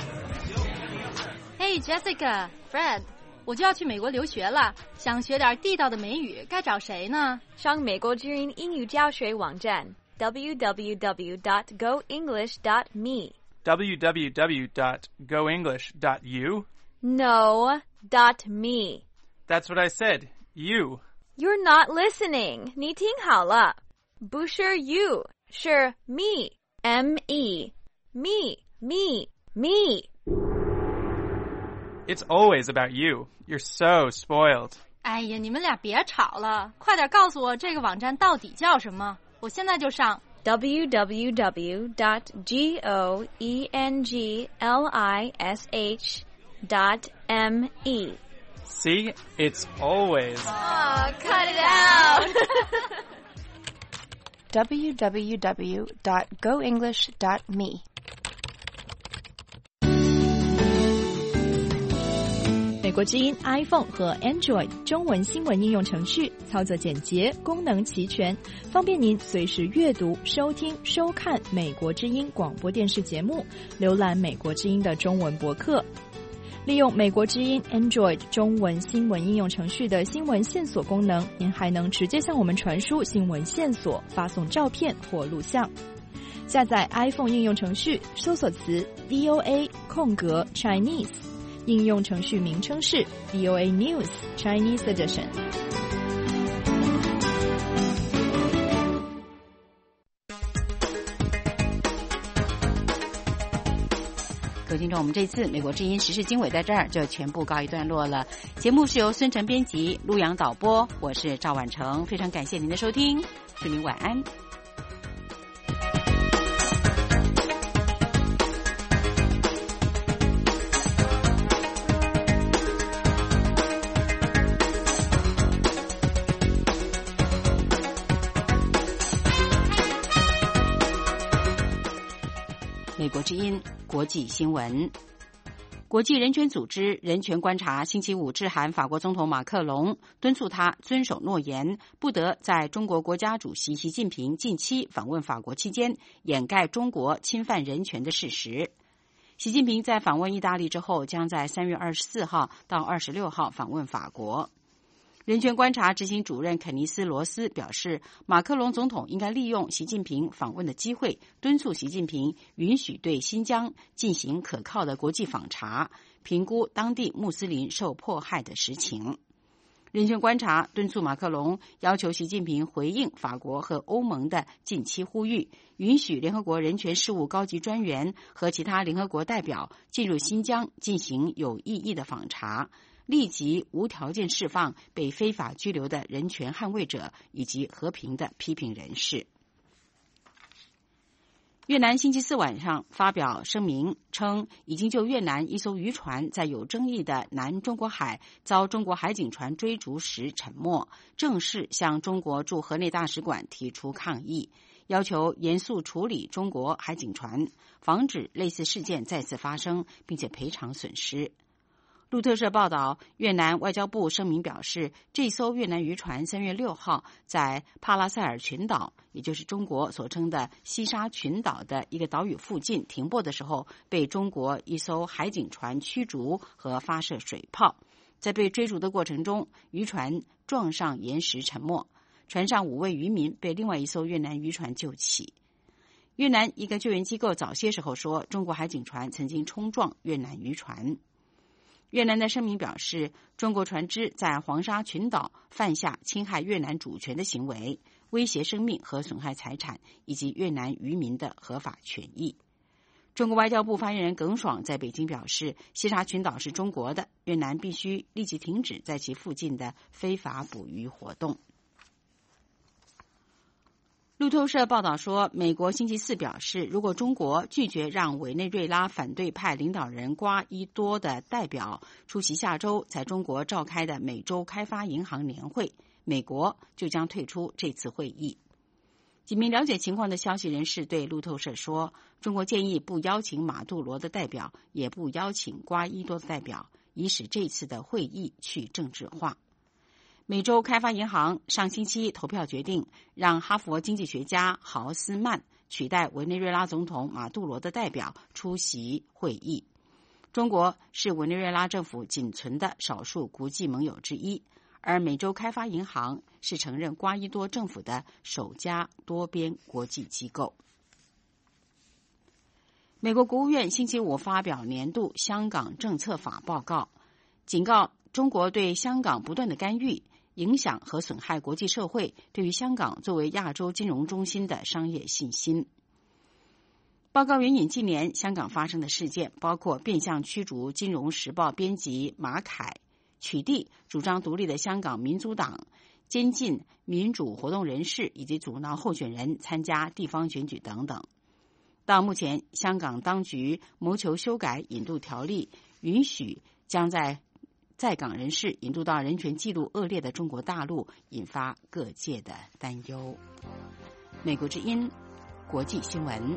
Hey Jessica、Fred， 我就要去美国留学了，想学点地道的美语，该找谁呢？ 上美国之音英语教学网站 double-u double-u double-u dot go english dot me double-u double-u double-u dot go english dot u No, dot me. That's what I said. You. You're not listening. 你听好了，不是 you， 是 me. M E. Me, me, me. It's always about you. You're so spoiled. 哎呀，你们俩别吵了，快点告诉我这个网站到底叫什么，我现在就上。 double-u double-u double-u dot go english dot me. See? It's always. Oh, cut it out. double-u double-u double-u dot go english dot me. 美国之音 iPhone 和 Android 中文新闻应用程序操作简洁，功能齐全，方便您随时阅读、收听、收看美国之音广播电视节目，浏览美国之音的中文博客。利用美国之音 Android 中文新闻应用程序的新闻线索功能，您还能直接向我们传输新闻线索，发送照片或录像。下载 iPhone 应用程序，搜索词 V O A 空格 Chinese， 应用程序名称是 V O A News Chinese Edition。 各位听众，我们这次美国之音时事经纬在这儿就全部告一段落了。节目是由孙成编辑、陆阳导播，我是赵婉成，非常感谢您的收听，祝您晚安。美国之音国际新闻，国际人权组织人权观察星期五致函法国总统马克龙，敦促他遵守诺言，不得在中国国家主席习近平近期访问法国期间掩盖中国侵犯人权的事实。习近平在访问意大利之后，将在三月二十四号到二十六号访问法国。人权观察执行主任肯尼斯·罗斯表示，马克龙总统应该利用习近平访问的机会，敦促习近平允许对新疆进行可靠的国际访查，评估当地穆斯林受迫害的实情。人权观察敦促马克龙要求习近平回应法国和欧盟的近期呼吁，允许联合国人权事务高级专员和其他联合国代表进入新疆进行有意义的访查，立即无条件释放被非法拘留的人权捍卫者以及和平的批评人士。越南星期四晚上发表声明称，已经就越南一艘渔船在有争议的南中国海遭中国海警船追逐时沉没，正式向中国驻河内大使馆提出抗议，要求严肃处理中国海警船，防止类似事件再次发生，并且赔偿损失。路透社报道，越南外交部声明表示，这艘越南渔船三月六号在帕拉塞尔群岛，也就是中国所称的西沙群岛的一个岛屿附近停泊的时候，被中国一艘海警船驱逐和发射水炮。在被追逐的过程中，渔船撞上岩石沉没，船上五位渔民被另外一艘越南渔船救起。越南一个救援机构早些时候说，中国海警船曾经冲撞越南渔船。越南的声明表示，中国船只在黄沙群岛犯下侵害越南主权的行为，威胁生命和损害财产，以及越南渔民的合法权益。中国外交部发言人耿爽在北京表示，西沙群岛是中国的，越南必须立即停止在其附近的非法捕鱼活动。路透社报道说，美国星期四表示，如果中国拒绝让委内瑞拉反对派领导人瓜伊多的代表出席下周在中国召开的美洲开发银行年会，美国就将退出这次会议。几名了解情况的消息人士对路透社说，中国建议不邀请马杜罗的代表，也不邀请瓜伊多的代表，以使这次的会议去政治化。美洲开发银行上星期投票决定，让哈佛经济学家豪斯曼取代委内瑞拉总统马杜罗的代表出席会议。中国是委内瑞拉政府仅存的少数国际盟友之一，而美洲开发银行是承认瓜伊多政府的首家多边国际机构。美国国务院星期五发表年度香港政策法报告，警告中国对香港不断的干预，影响和损害国际社会对于香港作为亚洲金融中心的商业信心。报告援引近年香港发生的事件，包括变相驱逐《金融时报》编辑马凯，取缔主张独立的香港民主党，监禁民主活动人士，以及阻挠候选人参加地方选举等等。到目前，香港当局谋求修改引渡条例，允许将在在港人士引渡到人权记录恶劣的中国大陆，引发各界的担忧。美国之音国际新闻。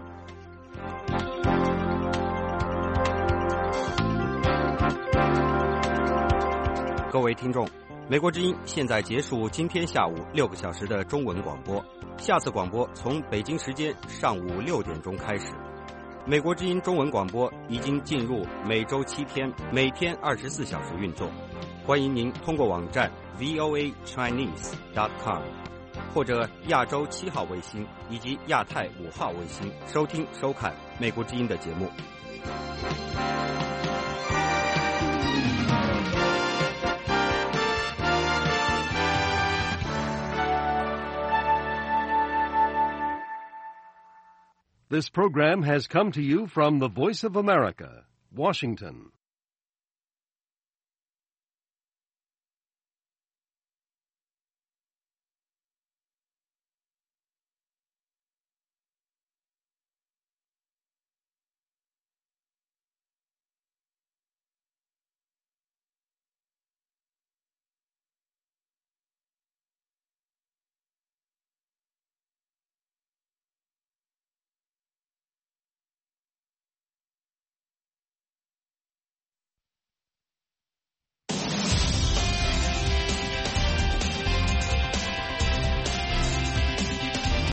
各位听众，美国之音现在结束今天下午六个小时的中文广播，下次广播从北京时间上午六点钟开始。美国之音中文广播已经进入每周七天，每天二十四小时运作。欢迎您通过网站 V O A Chinese dot com 或者亚洲七号卫星以及亚太五号卫星收听收看美国之音的节目。 This program has come to you from the Voice of America, Washington.